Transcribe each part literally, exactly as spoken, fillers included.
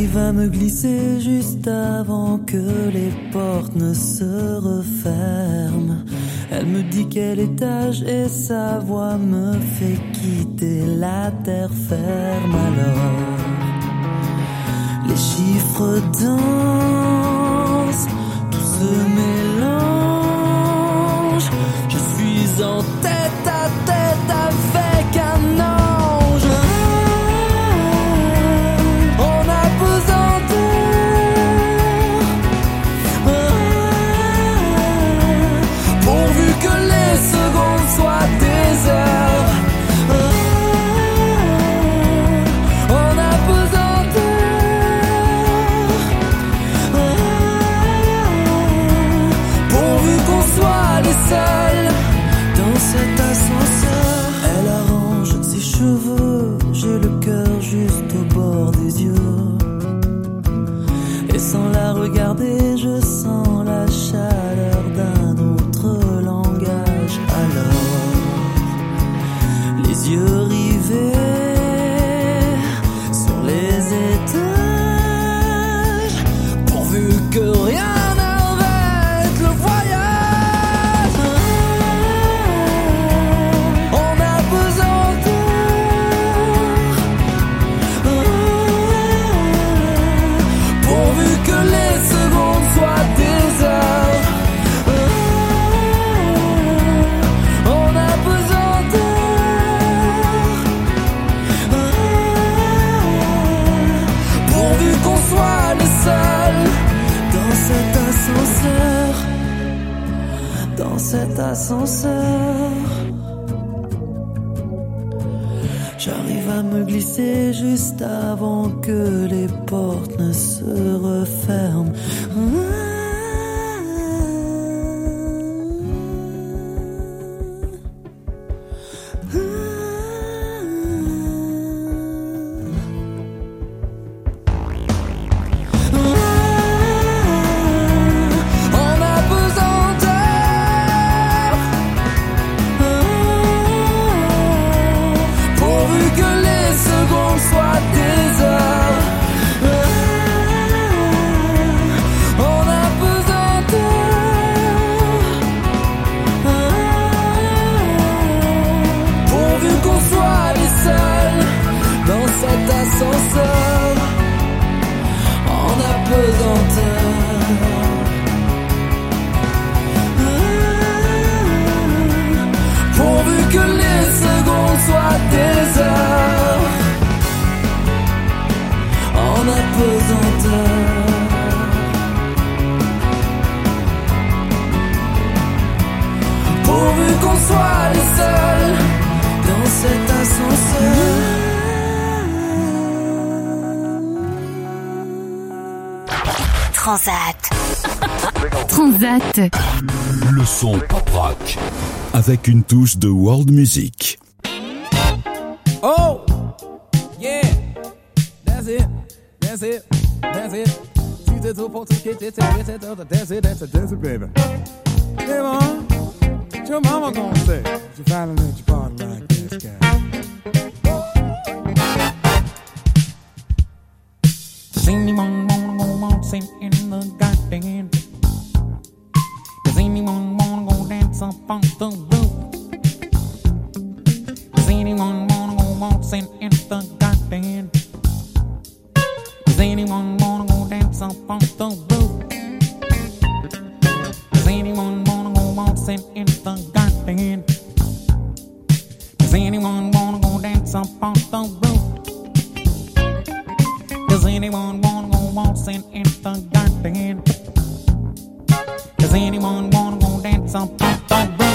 J'arrive à me glisser juste avant que les portes ne se referment. Elle me dit quel étage et sa voix me fait quitter la terre ferme. Alors les chiffres dansent, tout se mélange. Je suis en tête à tête avec un ange. On a besoin d'eux, pourvu que les secondes soient des heures. On a besoin d'eux, pourvu qu'on soit les seuls dans cet ascenseur. Elle arrange ses cheveux, j'ai le cœur juste au bord des yeux. Et sans la regarder, je sens la chaleur d'un autre langage. Alors, les yeux rivés sur les étages, pourvu que rien n'arrête le voyage. On a besoin d'eux, pourvu que les secondes soient des heures. On a besoin d'eux, pourvu qu'on soit les seuls dans cet ascenseur, dans cet ascenseur. J'arrive à me glisser juste avant que les portes ne se referment. On a besoin d'eux, pourvu que les secondes soient des heures. On a besoin d'eux, pourvu qu'on soit les seuls dans cet ascenseur. On a besoin d'eux, pourvu que les secondes soient des heures. On a besoin d'eux, pourvu qu'on soit les seuls dans cet ascenseur. Transat. Transat. Le son pop rock avec une touche de world music. Oh, yeah, that's it, that's it, that's it. Tu te trouves pour tout ce qui était, that's it, that's it, that's it, baby. Hey, mom, what your mama gonna say? You finally let your party like this guy. Does anyone wanna go waltzing in the garden? Does anyone wanna go dance up on the roof? Does anyone wanna go waltzing in the garden? Does anyone wanna go dance up on the roof? Does anyone wanna go waltzing in the garden? Does anyone wanna go dance up on the roof? Does anyone wanna go waltzing in the garden? Does anyone wanna go dance up on the roof?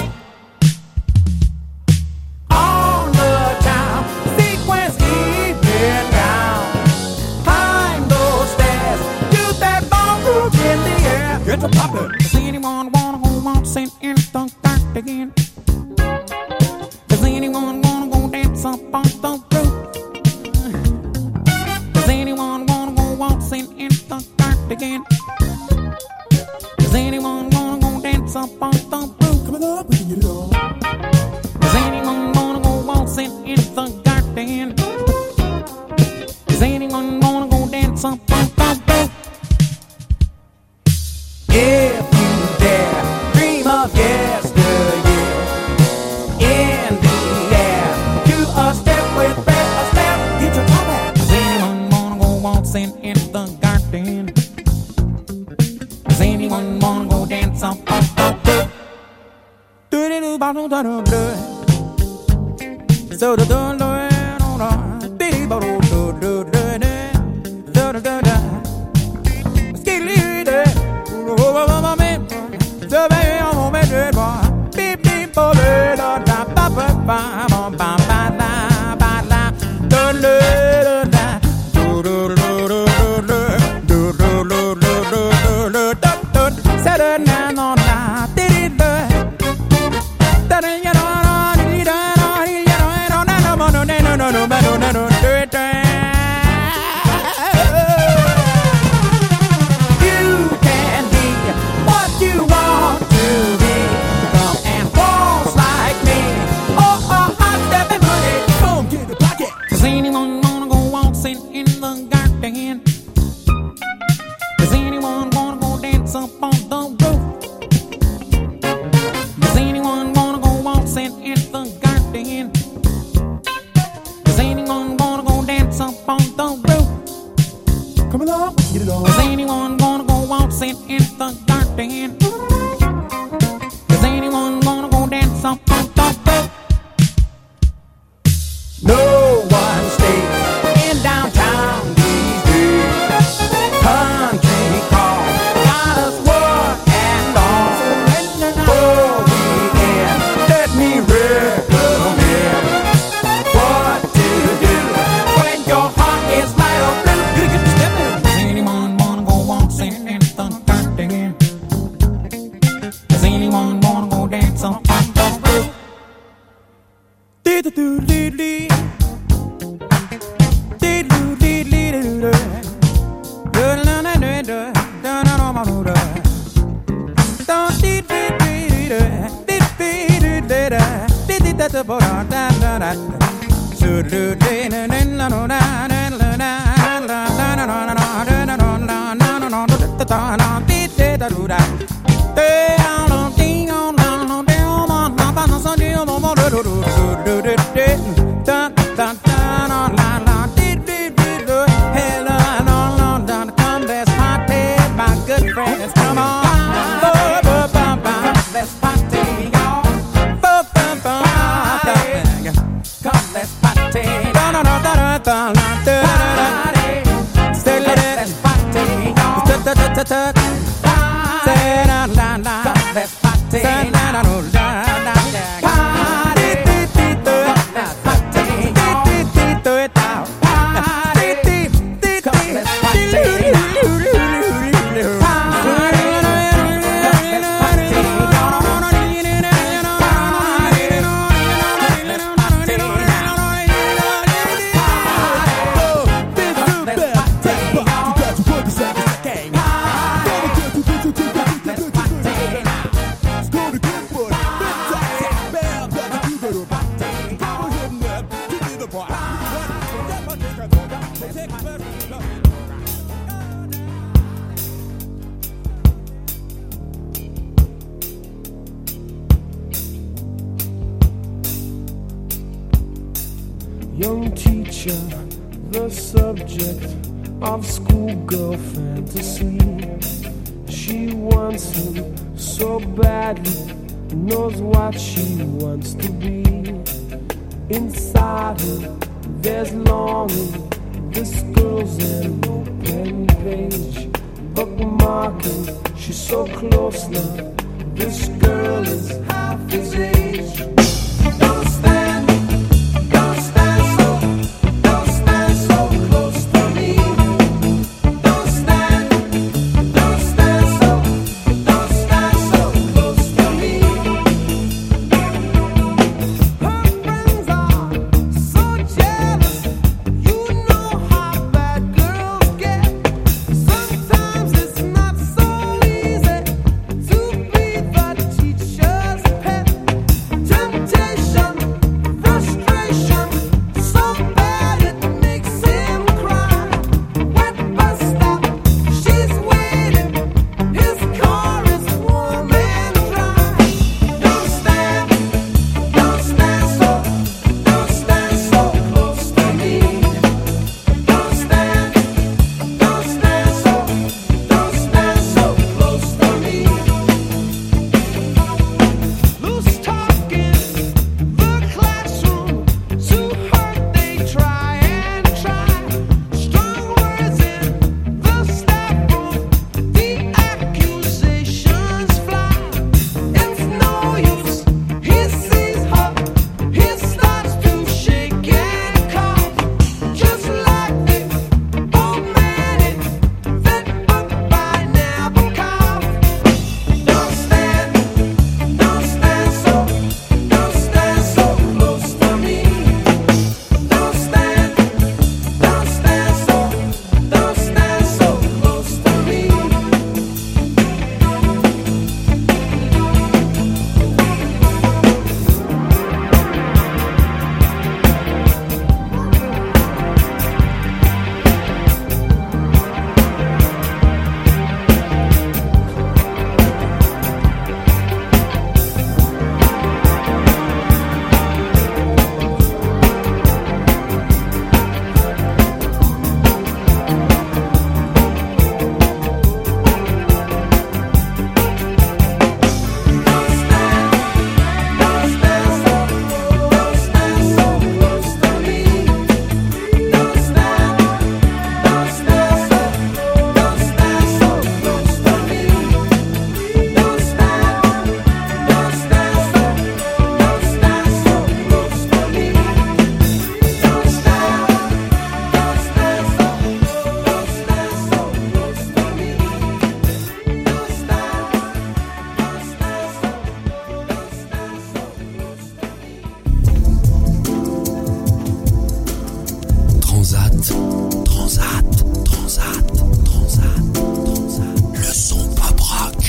On the time, sequence even down. Climb those stairs, do that ball groove in the air. Get to poppin'. Does anyone wanna go waltzing in the garden? Does anyone wanna go dance up on the roof? Does anyone wanna go waltzing in the garden? Does anyone wanna go dance up on the roof? Coming up, we can get it on. Does anyone wanna go waltzing in the garden? Does anyone wanna go dance dance up on the roof. If you dare dream of yesteryear, in the air, do a step with breath, a step, get your top back. Does anyone wanna go waltzing in the garden? Does anyone wanna go dance up on the roof? Do do do do do do do. So do do do do do do do do do do do do do. Skidly do. Oh oh oh man. So baby oh man do boy. Beep beep bo do da da ba ba ba ba ba ba la ba la. Do do do da. Do do do do do do do do do do do do do. Say do na no na. Did it do. Da da ya no. No, no, no, no, no, no, do it. You can be what you want to be. Come and waltz like me. Oh, oh, hot step and put it. Boom, get the pocket. Does anyone wanna go waltzing in the garden? Does anyone wanna go dance up on the roof? Does anyone wanna go waltzing in the garden? Does anyone wanna go dance up on the roof? Come along, get it on. Does anyone wanna go waltzing in the garden? Does anyone wanna go dance up on the roof? No one stays in downtown these days. Country call, got us work and all. Oh, weekend, let me recommend what to do when your heart is light or blue. You get to step in. Does anyone wanna go waltzing in the garden? Does anyone wanna go dance up on the roof? Do do do do do. Do do do do do do. Do do do do do. Do do do do do. Don't do do do do. Do do do do do. Do do do do do. Da da da. So do do do do do do do Come on, let's party, y'all. Come, let's party. Da da da da da da da. Say let's party, y'all. Da da da da da. Say la la la. Come, let's party. Say la la la la. Party, let's party, y'all. Party, come, let's party now. Young teacher, the subject of schoolgirl fantasy. She wants him so badly, knows what she wants to be. Inside her, there's longing. This girl's an open page, bookmarking. She's so close now. This girl is half his age. Don't stand. Jump Transat, Transat, Transat, Transat. Le son pop rock.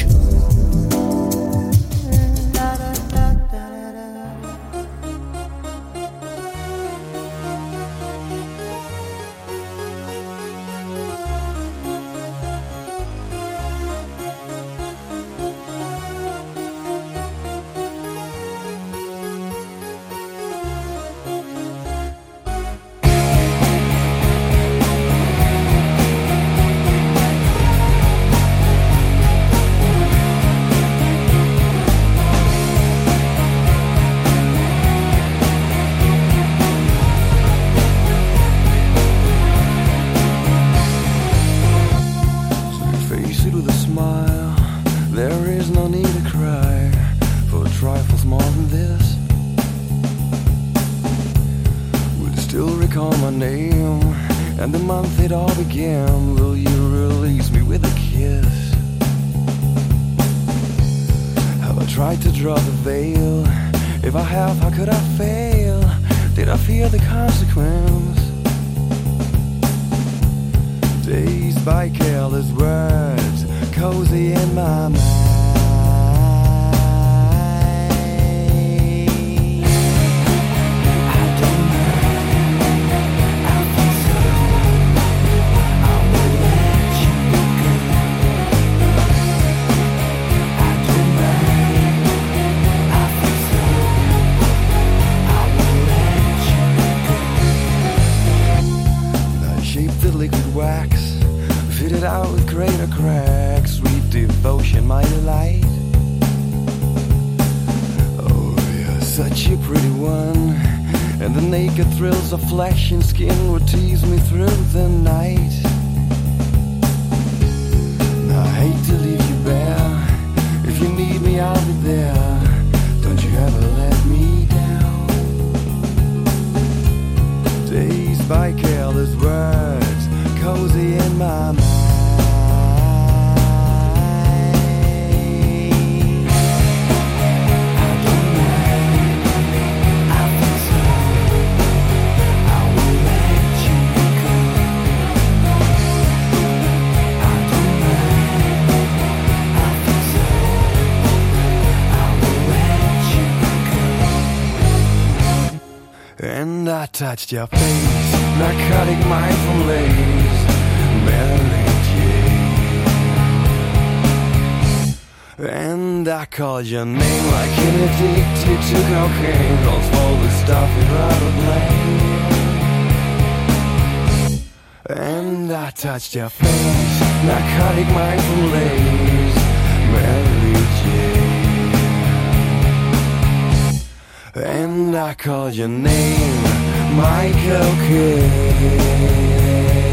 Of flesh and skin would tease me through the night. Now, I hate to leave you bare. If you need me, I'll be there. Don't you ever let me down. Dazed by careless words, cozy in my mind. I touched your face, narcotic mind from lace, Mary Jane. And I called your name like an addicted to cocaine, calls for the stuff you'd rather blame. And I touched your face, narcotic mind from lace, Mary Jane. And I called your name, my cocaine.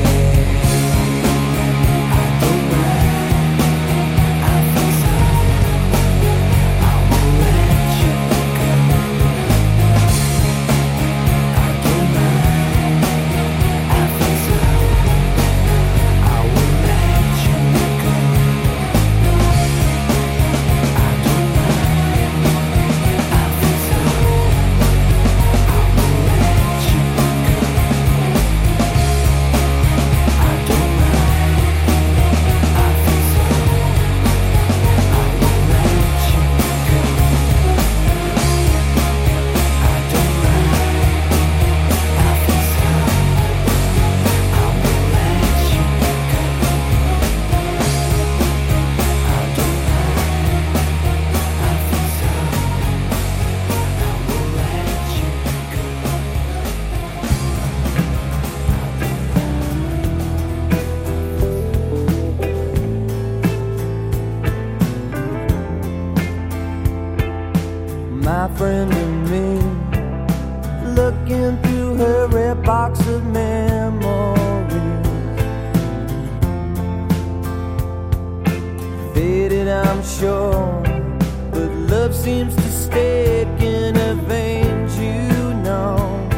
My friend and me, looking through her red box of memories, faded I'm sure, but love seems to stick in her veins, you know.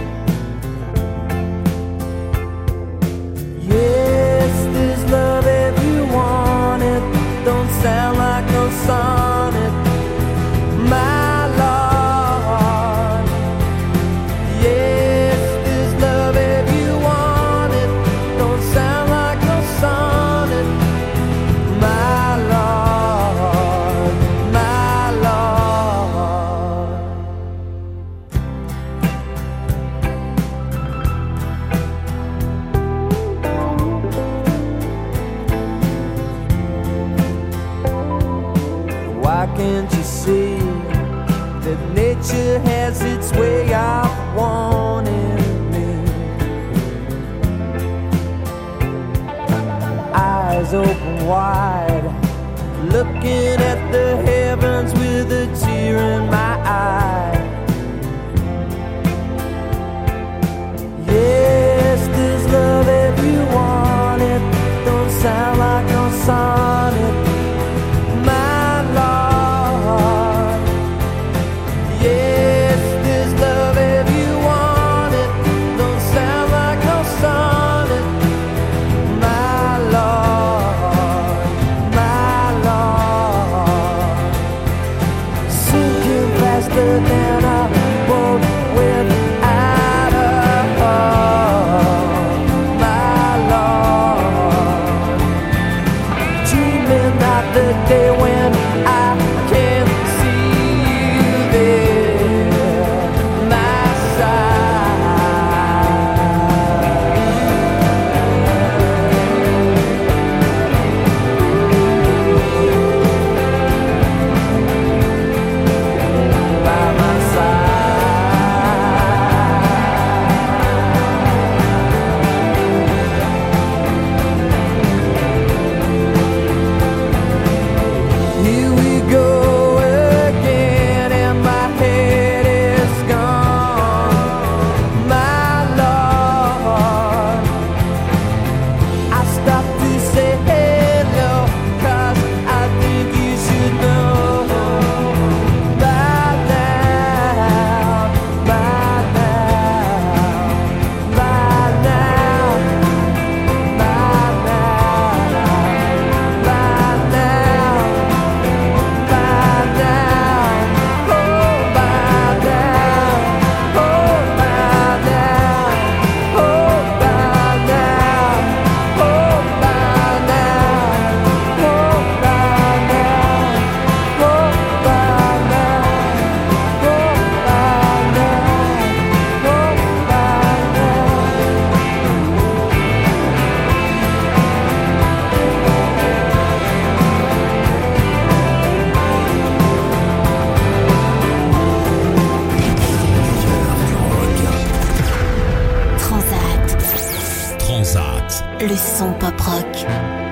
Yes, there's love if you want it, don't sound like no sonnet, my Lord. Yes, there's love if you want it, can't you see that nature has its way of wanting me? Eyes open wide, looking at the heavens with a tear in my eye. Yes, this love if you want it, don't sound like no sonnet, my Lord. Yes, this love if you want it, don't sound like no sonnet, my Lord, my Lord. Sinking faster than a boat without a hull, my Lord. Dreaming of the day when I can see you there, my by my Here we go again, and my head is gone, my Lord. I stopped to say hello, 'cause I think you should know by now, by now, by now, by now, by now. By now, oh by now, oh by now, oh by now, oh by now, oh by now, oh by now, oh Transat, Transat. le son pop rock.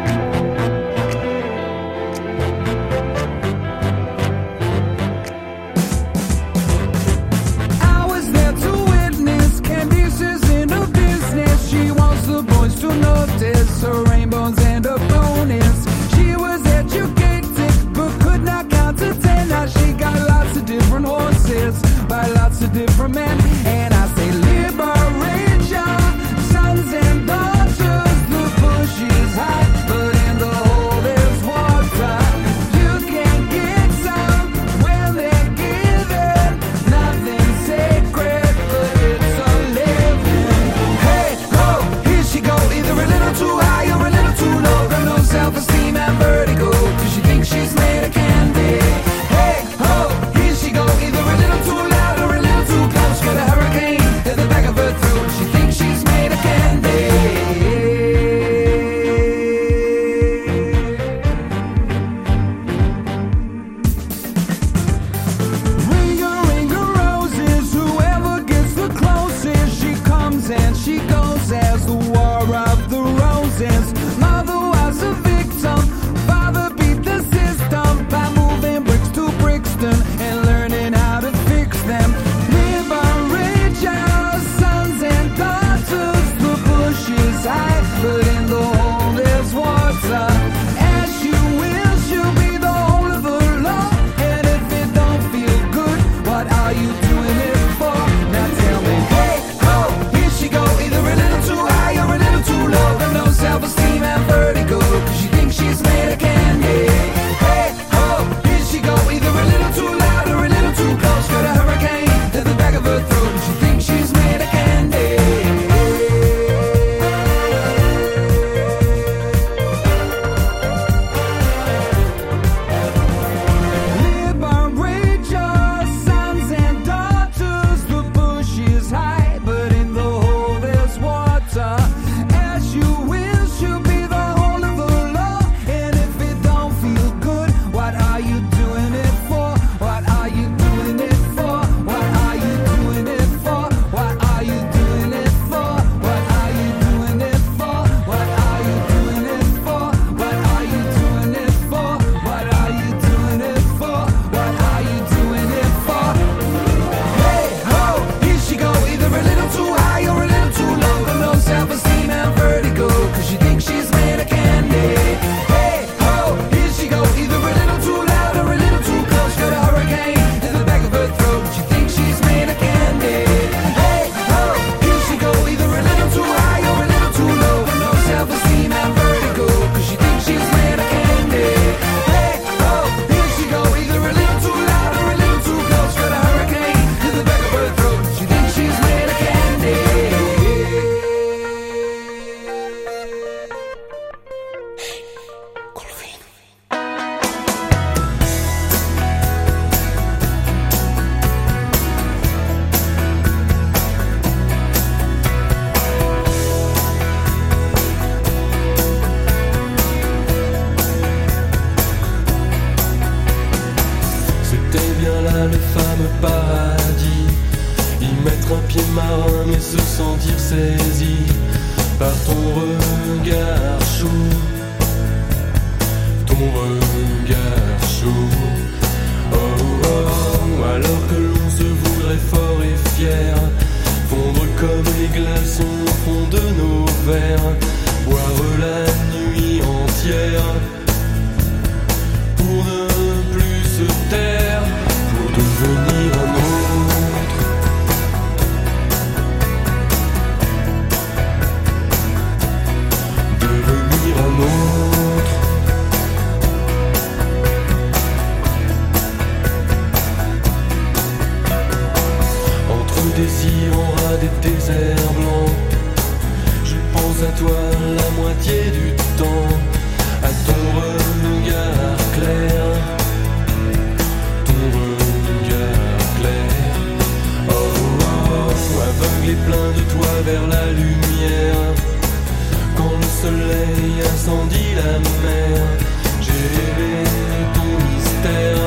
I was there to witness Candice's in her business. She wants the boys to notice her rainbows and her bonus. She was educated but could not count to ten. Now she got lots of different horses by lots of different men. And I say liberation, sons and daughters, the bush is high. ton regard chaud, ton regard chaud. Oh, oh, alors que l'on se voudrait fort et fier, fondre comme les glaçons au fond de nos verres, boire la nuit entière pour ne plus se taire, pour devenir un autre. Devenir un autre. Entre désirs en ras des déserts blancs, je pense à toi la moitié du temps, à ton regard clair, ton regard clair. Oh, oh, oh, aveugle et plein de toi vers la lumière, quand le soleil incendie la mer, j'ai rêvé ton mystère,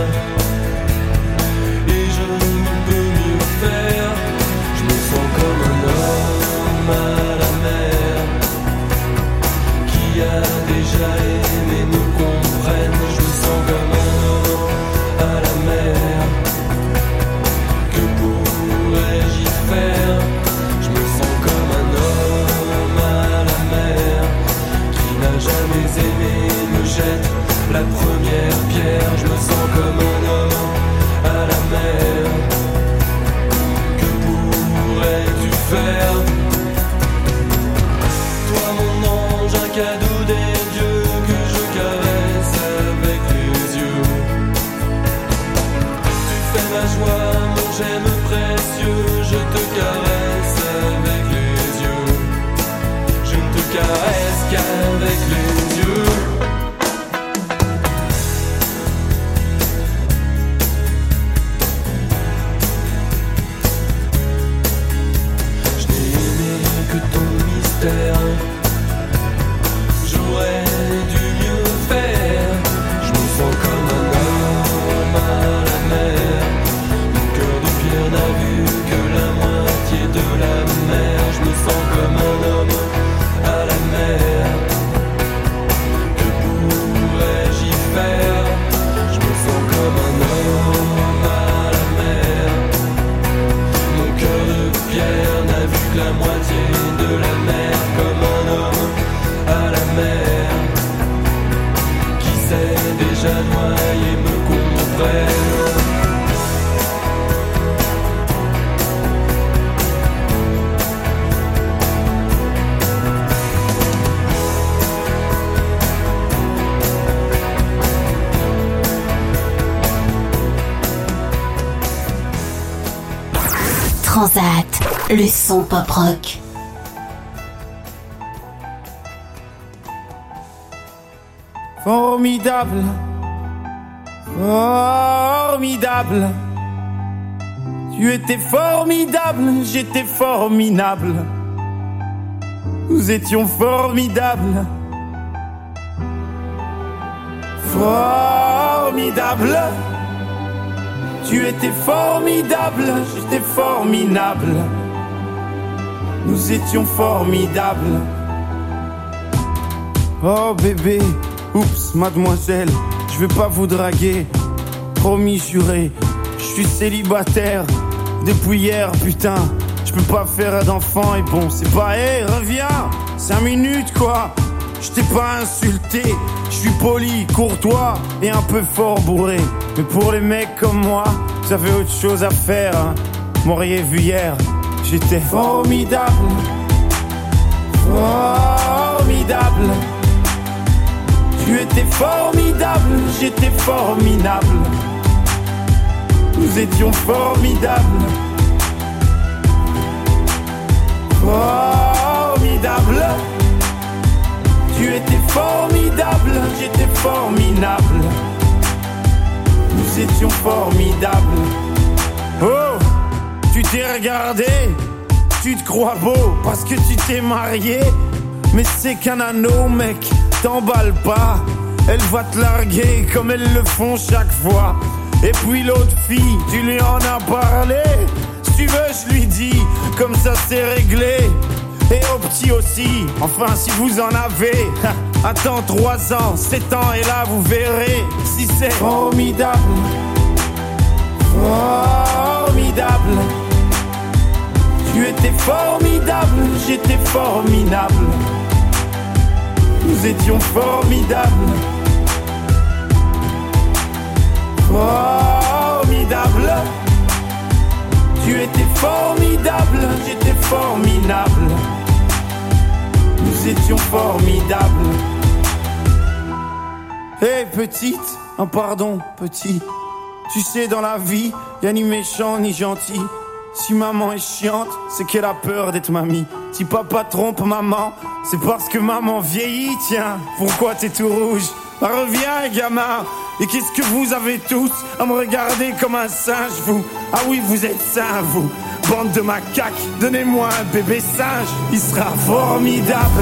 et je ne peux mieux faire. Je me sens comme un homme à la mer, qui a déjà aimé me comprenne. Je me sens comme un homme à la mer, que pourrais-je y faire? Je me sens comme un homme à la mer, qui n'a jamais aimé me jette la première pierre. Je me sens comme un homme à la mer, que pourrais-tu faire? Toi mon ange, un cadeau des dieux que je caresse avec les yeux. Tu fais ma joie, mon j'aime précieux, je te caresse avec les yeux. Je ne te caresse qu'avec les yeux. Je n'ai aimé que ton mystère, j'aurais dû mieux faire. Je me sens comme un homme à la mer, mon cœur de pierre n'a vu que la moitié de la mer. Je me sens comme un homme à la mer, que pourrais-je y faire? Je me sens comme un homme à la mer, mon cœur de pierre n'a vu que la moitié de la mer. Comme un homme à la mer, qui sait déjà noyer me comprenne. Transat, le son pop rock. Formidable, formidable. Tu étais formidable, j'étais formidable. Nous étions formidables. Formidable. Tu étais formidable, j'étais formidable. Nous étions formidables. Oh bébé, oups, mademoiselle, je vais pas vous draguer. Promis, juré, je suis célibataire depuis hier, putain. Je peux pas faire d'enfant et bon, c'est pas, hé, hey, reviens, cinq minutes quoi. Je t'ai pas insulté, je suis poli, courtois et un peu fort bourré. Mais pour les mecs comme moi, vous avez autre chose à faire, hein. M'auriez vu hier, j'étais formidable. Formidable. Tu étais formidable, j'étais formidable. Nous étions formidables. Formidable. Tu étais formidable, j'étais formidable. Nous étions formidables. Oh, tu t'es regardé, tu te crois beau parce que tu t'es marié. Mais c'est qu'un anneau, mec, t'emballe pas. Elle va te larguer comme elles le font chaque fois. Et puis l'autre fille, tu lui en as parlé. Si tu veux, je lui dis, comme ça c'est réglé. et aux petits aussi. Enfin, si vous en avez. Attends trois ans, sept ans, et là vous verrez si c'est formidable. Formidable. Tu étais formidable, j'étais formidable. Nous étions formidables. Formidable. Tu étais formidable, j'étais formidable. Nous étions formidables. Hé hey, petite, oh pardon petit. Tu sais dans la vie, y'a ni méchant ni gentil. Si maman est chiante, c'est qu'elle a peur d'être mamie. Si papa trompe maman, c'est parce que maman vieillit. Tiens, pourquoi t'es tout rouge? Bah reviens gamin. Et qu'est-ce que vous avez tous à me regarder comme un singe, vous? Ah oui, vous êtes sains, vous. Bande de macaques, donnez-moi un bébé singe. Il sera formidable.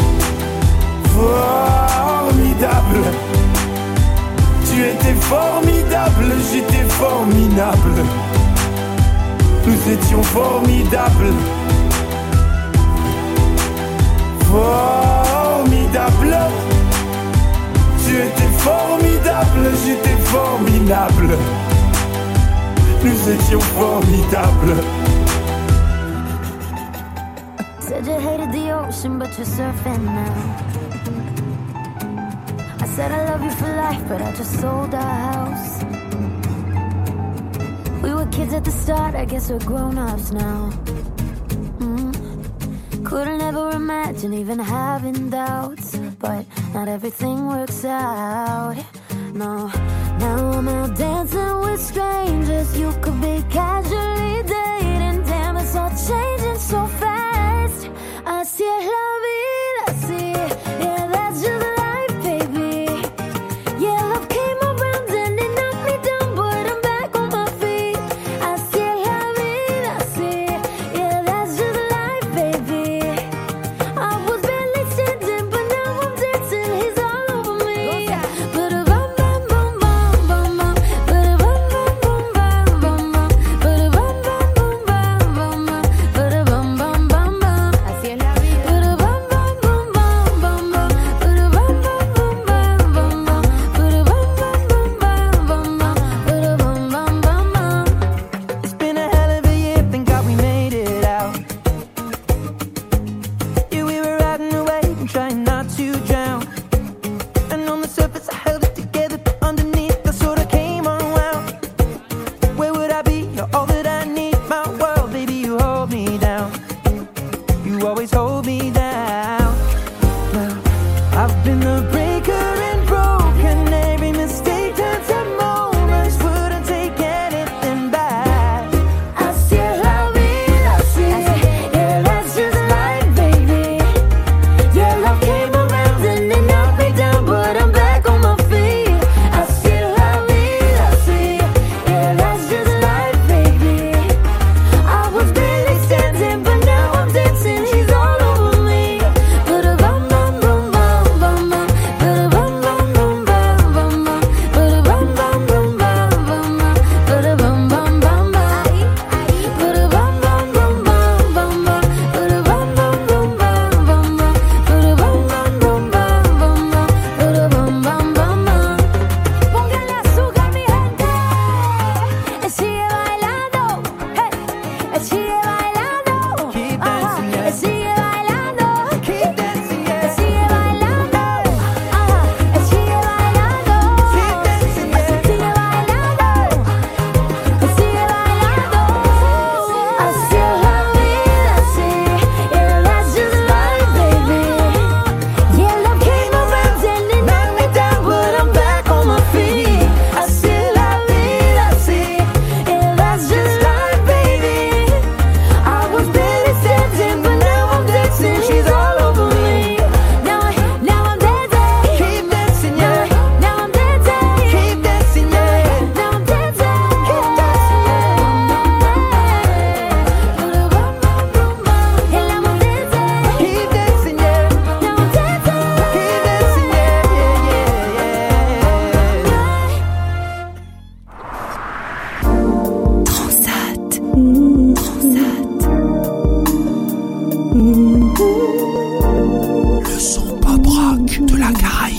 Formidable. Tu étais formidable, j'étais formidable. Nous étions formidables. Formidable. Tu étais formidable, j'étais formidable. Nous étions formidables. Said you hated the ocean, but you're surfing now. I said I love you for life, but I just sold our house. We were kids at the start, I guess we're grown-ups now. Mm. Couldn't ever imagine even having doubts, but not everything works out. No, now I'm out dancing with strangers. You could be casually dating. Damn, it's all changing so fast. Así es la vida, así. Yeah, that's just life, baby. Yeah, love came around and it knocked me down, but I'm back on my feet. Así es la vida, así. Yeah, that's just life, baby. I was barely standing, but now I'm dancing. He's all over me. But a bum bum bum bum bum bum. But a bum bum bum bum bum bum. But a bum bum bum bum bum bum. But a bum bum bum bum. Así es la vida. But a bum bum bum bum bum bum. But a bum bum bum bum bum bum. But a bum bum bum bum bum bum. But a bum bum bum bum. It's been a hell of a year, thank God we made it out. Yeah, we were riding away and trying not to drown. And on the surface I held it together, but underneath I sort of came unwound. Where would I be? You're all that I need, my world, baby, you hold me down. You always hold me down. Well, I've been the breaker and broken. Every mistake turns to moments. Wouldn't take anything back. Así es la vida, así. Yeah, that's just life, baby. Yeah, love came around and it knocked me down, but I'm back on my feet. Así es la vida, así. Yeah, that's just life, baby. I was barely standing, but now I'm dancing. He's all over me. But a bum bum bum bum bum bum. la Caraïbe.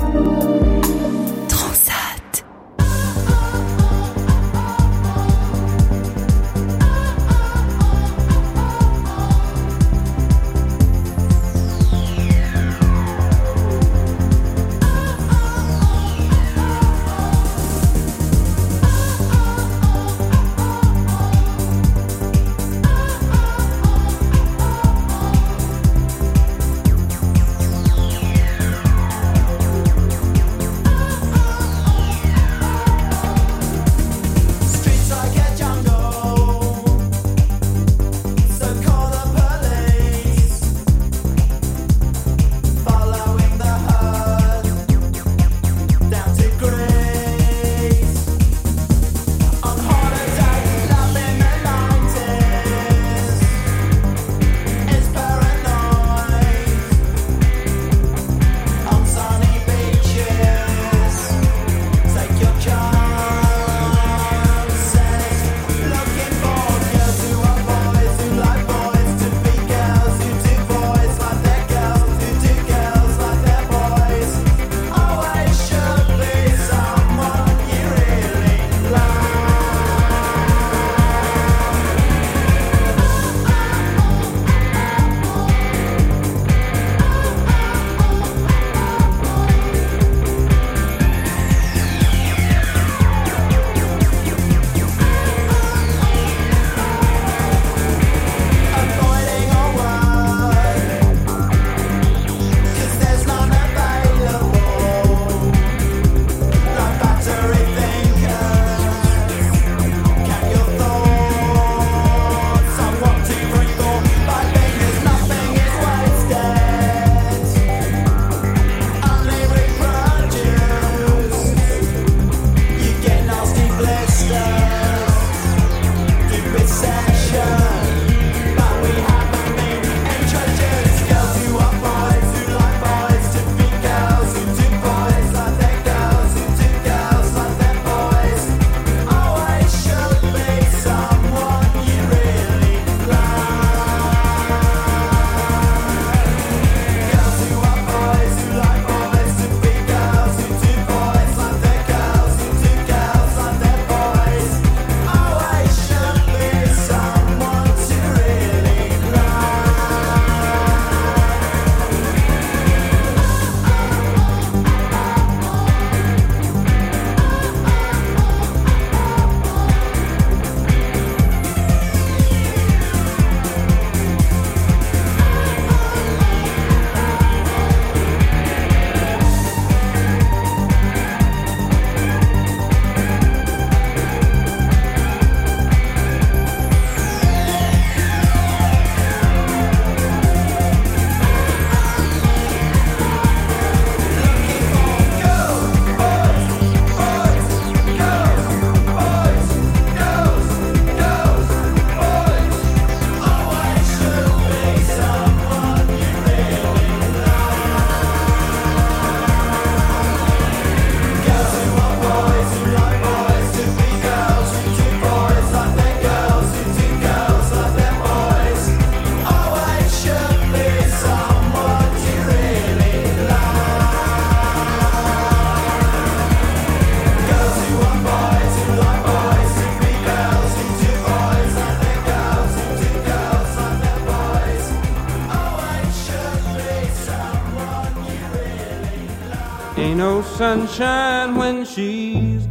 Ain't no sunshine when she's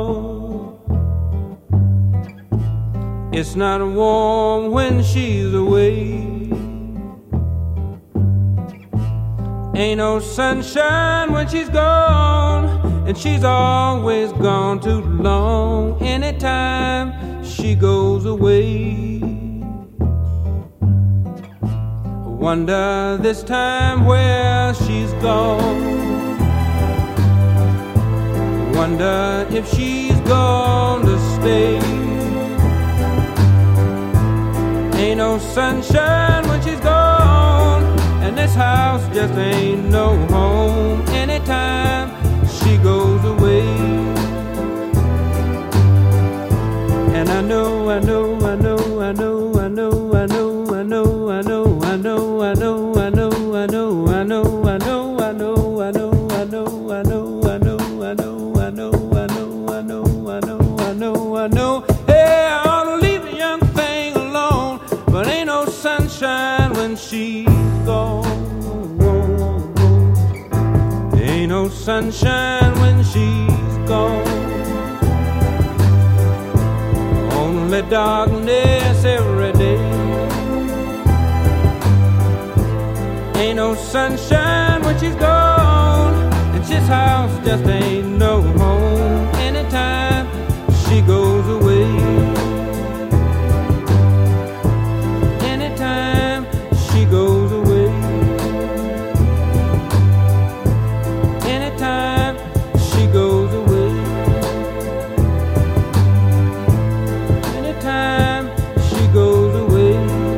gone. It's not warm when she's away. Ain't no sunshine when she's gone, and she's always gone too long. Anytime she goes away, wonder this time where she's gone. Wonder if she's gonna stay. Ain't no sunshine when she's gone, and this house just ain't no home. Anytime she goes away. And I know, I know, I know, I know, I know, I know, I know, I know, I know, I know, I know, I know, I know, I know, I know, I know. Ain't no sunshine when she's gone. Only darkness every day. Ain't no sunshine when she's gone. And this house just ain't no home. Anytime she goes away. Anytime she goes away. Anytime she goes away. Anytime she goes away.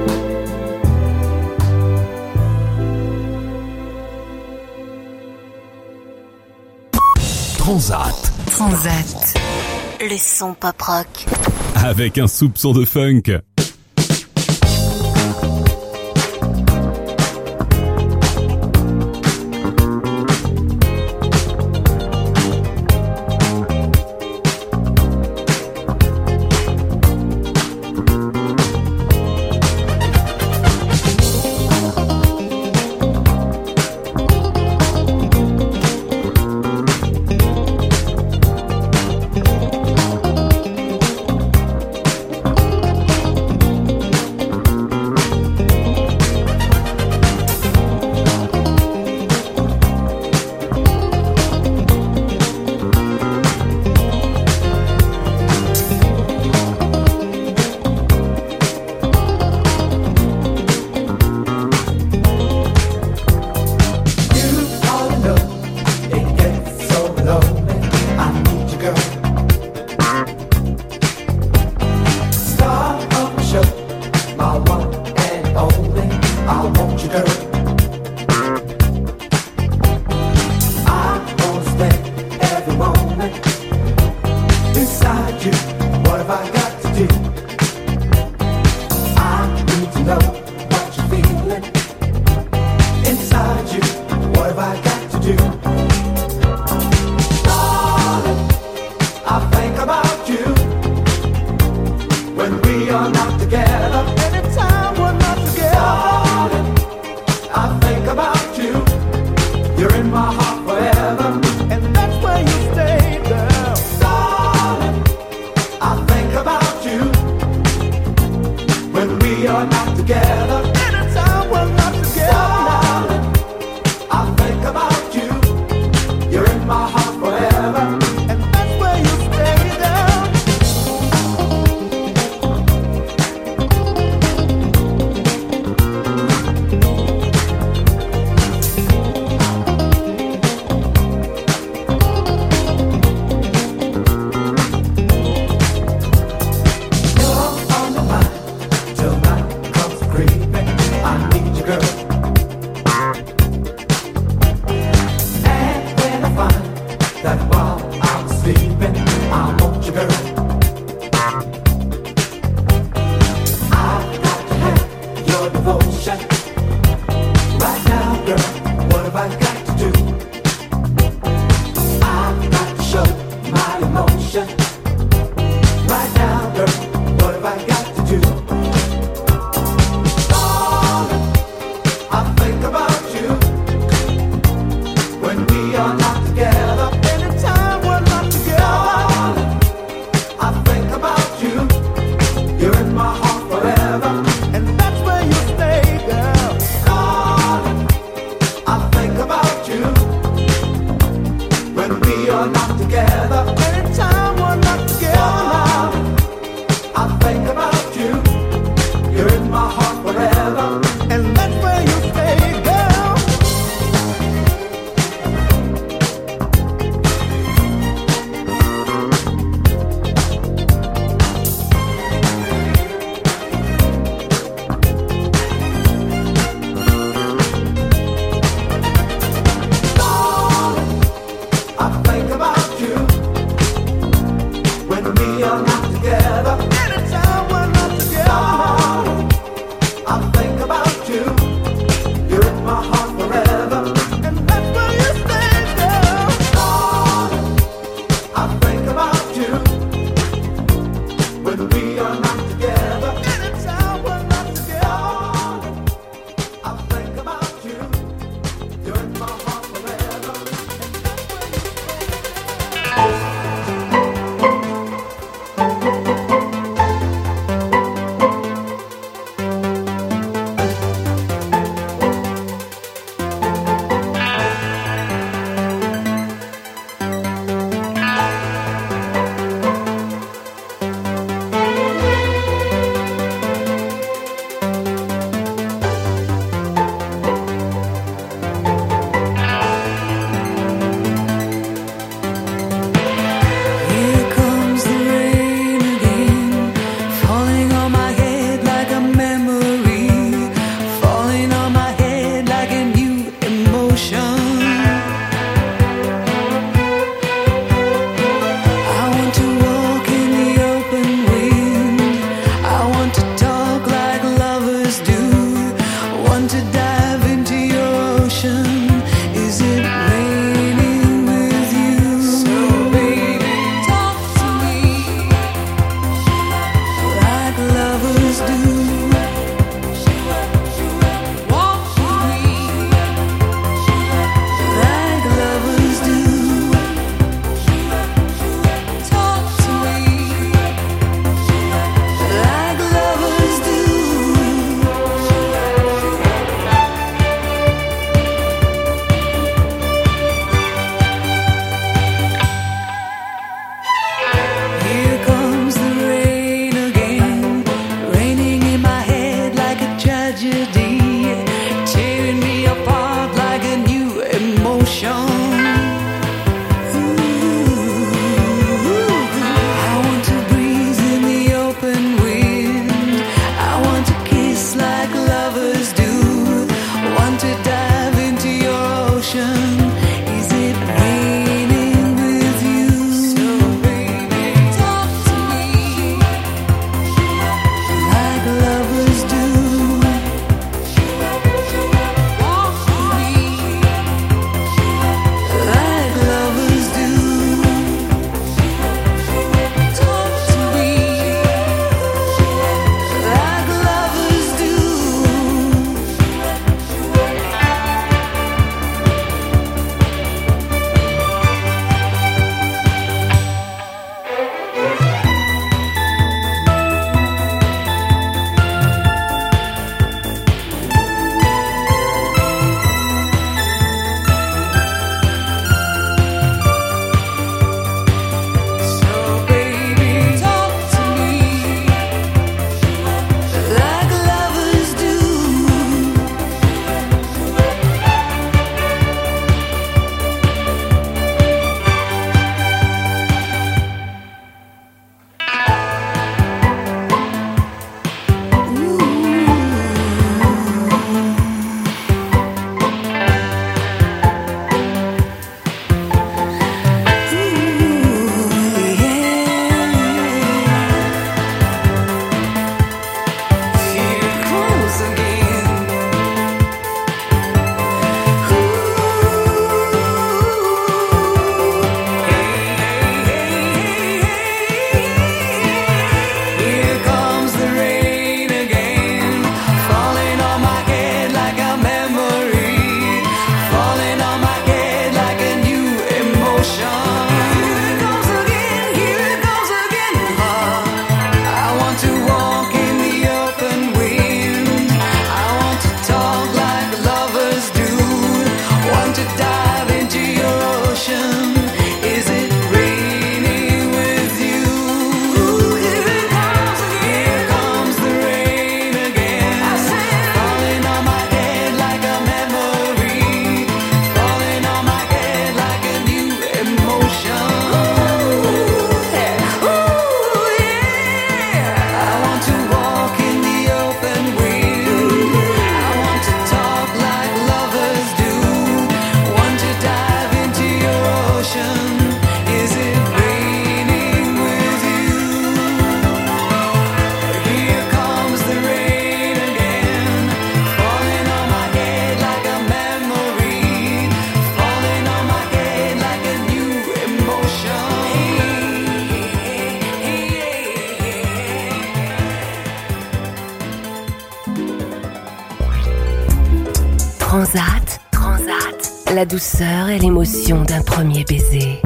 Transat. Transat. Le son pop rock. Avec un soupçon de funk. la douceur et l'émotion d'un premier baiser.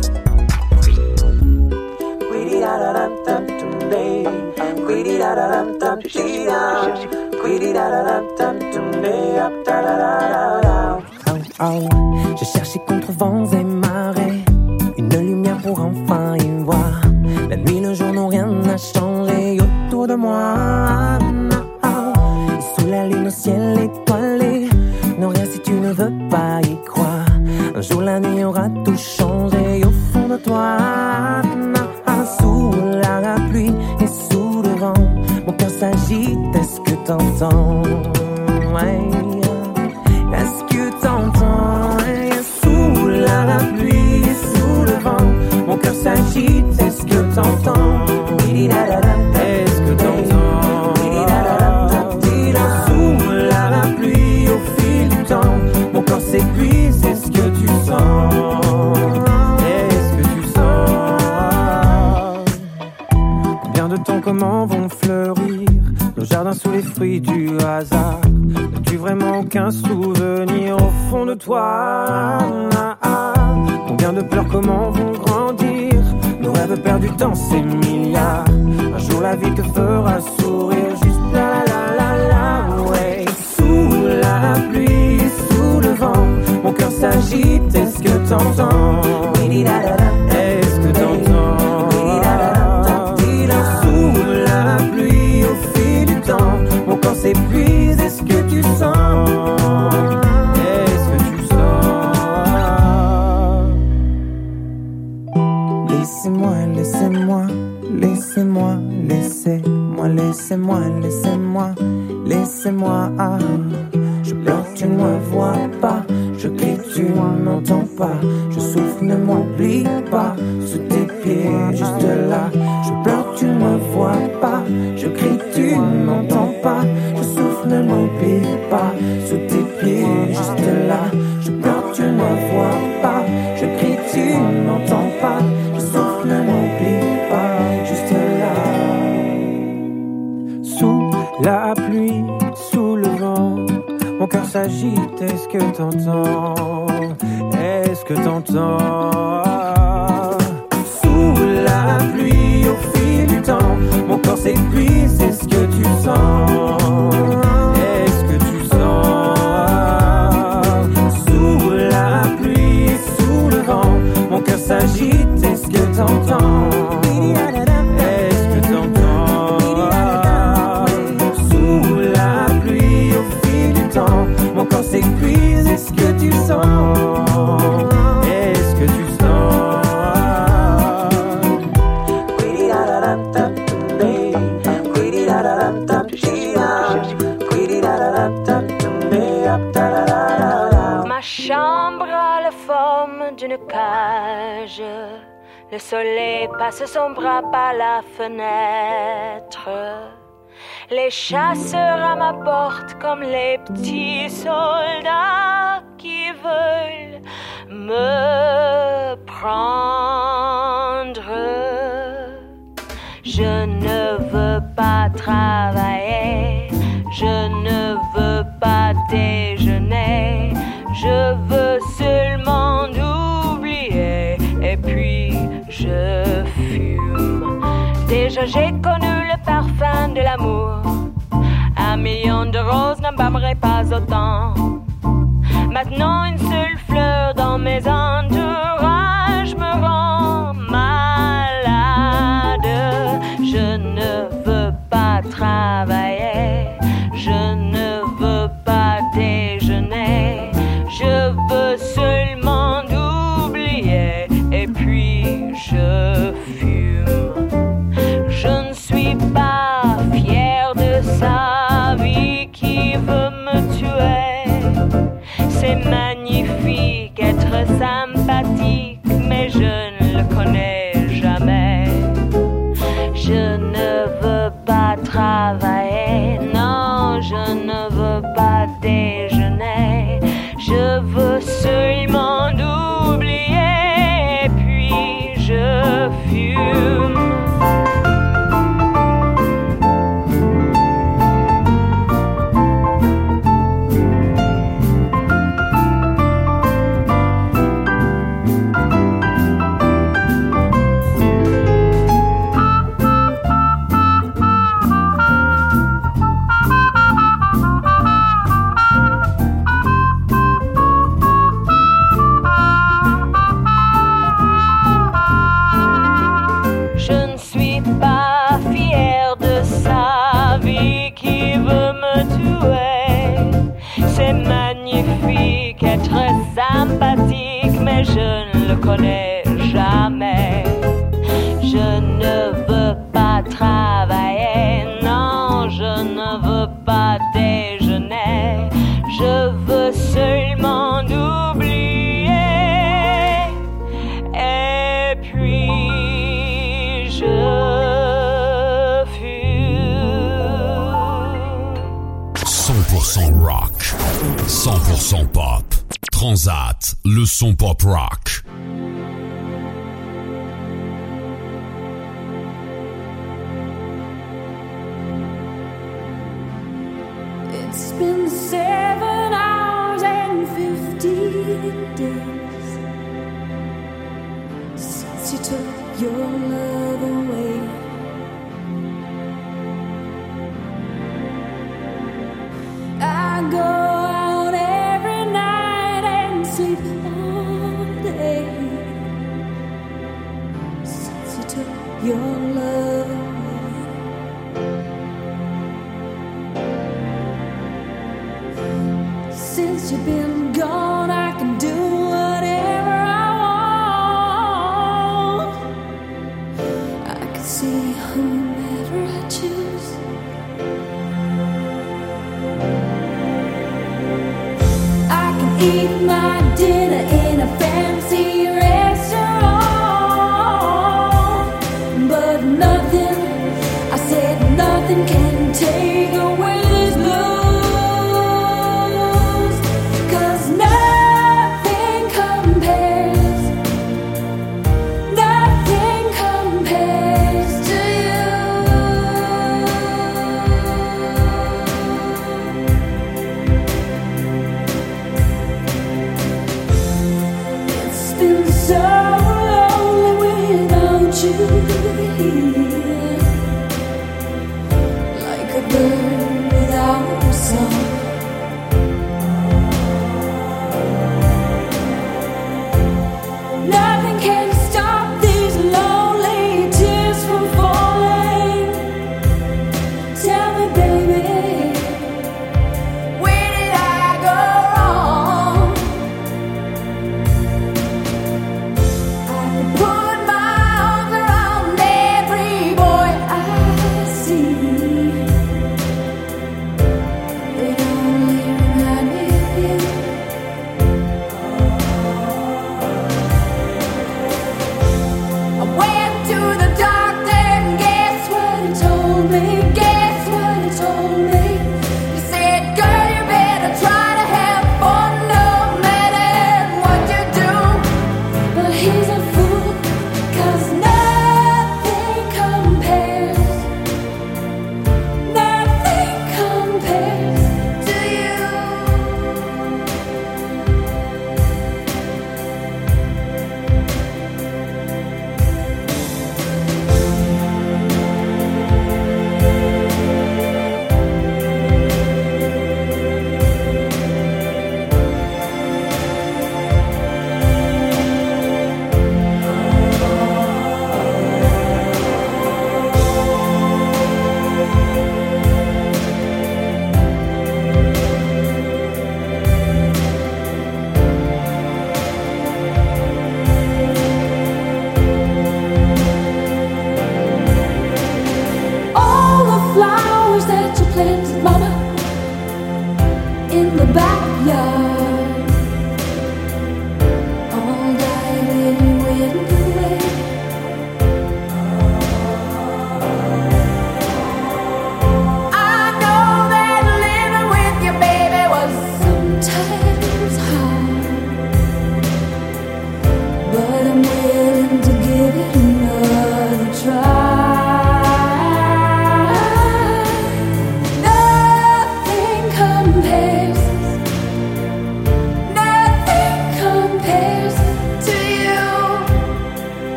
Oh, oh. J'ai cherché contre vents et marées une lumière pour enfin y voir. La nuit, le jour n'ont rien à changer autour de moi. Oh, oh. Sous la lune, au ciel étoilé, non rien si tu ne veux pas y croire. Un jour la nuit aura tout changé au fond de toi. Sous la pluie et sous le vent, mon cœur s'agite, est-ce que t'entends? Ouais. Est-ce que t'entends? Sous la pluie et sous le vent, mon cœur s'agite, est-ce que t'entends? Est-ce que t'entends? Sous la pluie au fil du temps, mon corps s'épuise, est-ce que tu sens? Comment vont fleurir nos jardins sous les fruits du hasard? N'as-tu vraiment aucun souvenir au fond de toi? Combien de pleurs, comment vont grandir nos rêves perdus dans ces milliards? Un jour la vie te fera sourire, juste la la la la, ouais. Sous la pluie, sous le vent, mon cœur s'agite, est-ce que t'entends? Est-ce que t'entends? La pluie au fil du temps, mon corps s'épuise, est-ce que tu sens? Est-ce que tu sens? Laissez-moi, laissez-moi, laissez-moi, laissez-moi, laissez-moi, laissez-moi, laissez-moi. Ah. Je pleure, tu ne me vois pas, je crie, tu ne m'entends pas, je souffre, ne m'oublie pas, sous tes pieds, juste là. Je pleure, tu ne me vois pas, je crie, tu ne m'entends pas, je souffre, ne m'oublie pas, sous tes pieds, juste là. Je pleure, tu ne me vois pas, je crie, tu ne m'entends pas, je souffre, ne m'oublie pas, juste là. Sous la pluie, sous le vent, mon cœur s'agite, est-ce que t'entends? Est-ce que t'entends? Sous la pluie au fil du temps, mon corps s'épuise, est-ce que tu sens? Est-ce que tu sens? Sous la pluie, sous le vent, mon cœur s'agite, est-ce que t'entends? Est-ce que t'entends? Sous la pluie au fil du temps, mon corps s'épuise, est-ce que tu sens? Est-ce que tu sens? Ma chambre a la forme d'une cage. Le soleil passe son bras par la fenêtre. Les chasseurs à ma porte comme les petits soldats qui veulent me prendre. Je ne veux pas travailler, je ne veux pas déjeuner, je veux seulement oublier et puis je fume. Déjà j'ai connu le parfum de l'amour, un million de roses n'embaumerait pas autant. Maintenant une seule fleur dans mes entourages me rend malade. Je ne veux pas travailler, je ne veux pas déjeuner, je veux seulement oublier et puis je fume. Je ne suis pas fière de sa vie qui veut me tuer. C'est magnifique être sympathique, mais je ne le connais jamais. Je ne veux pas travailler, non, je ne veux pas déjeuner. Je veux seulement oublier, et puis je fume. connais jamais. Je ne veux pas travailler, non, je ne veux pas déjeuner. Je veux seulement oublier. Et puis je fume. cent pour cent rock, cent pour cent pop. Transat, le son pop rock. It's been seven hours and fifty days since you took your love away. I go out every night and sleep all day since you took your love away. Since you've been